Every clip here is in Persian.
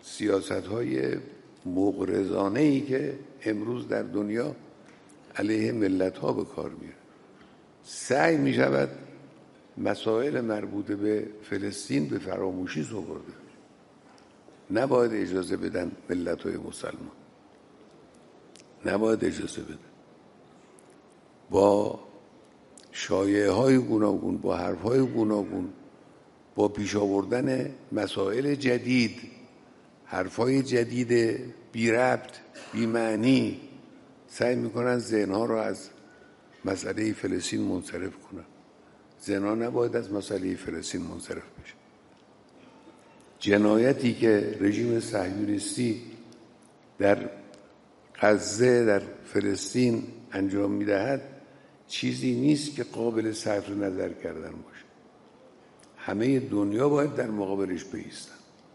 سیاست‌های مغرضانه‌ای که امروز در دنیا علیه ملت‌ها به کار میره. سعی می‌شود مسائل مربوط به فلسطین به فراموشی سپرده. نباید اجازه بدن ملت‌های مسلمان، نباید اجازه بدن. با شایعه‌های گوناگون، با حرف‌های گوناگون، با پیش آوردن مسائل جدید، حرف‌های جدید بی ربط، بی معنی، سعی می‌کنن ذهن‌ها رو از مسئله فلسطین منصرف کنن. ذهن‌ها نباید از مسئله فلسطین منصرف بشه. جنایتی که رژیم صهیونیستی در غزه، در فلسطین انجام می‌دهد چیزی نیست که قابل صرف نظر کردن باشه. همه دنیا باید در مقابلش بایستن.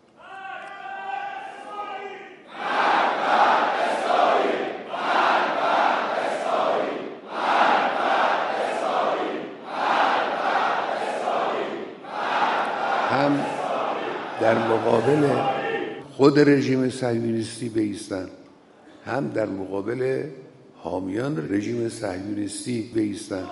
هم در مقابل خود رژیم صهیونیستی بایستن، هم در مقابل حامیان رژیم صهیونیستی بایستن.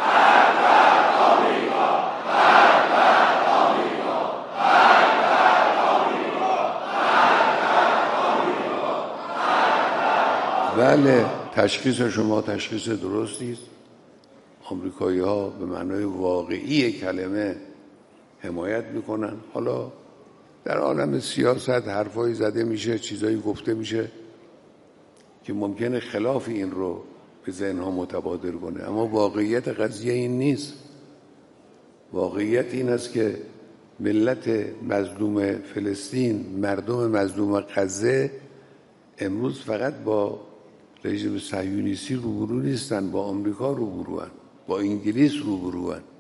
بله، تشخیص شما تشخیص درستی است. آمریکایی‌ها به معنای واقعی کلمه حمایت میکنن. حالا در عالم سیاست حرفایی زده میشه، چیزایی گفته میشه که ممکنه خلاف این رو به ذهنها متبادر کنه، اما واقعیت قضیه این نیست. واقعیت این است که ملت مظلوم فلسطین، مردم مظلوم غزه امروز فقط با رژیم صهیونیستی روبرو نیستن، با آمریکا روبروان، با انگلیس روبروان.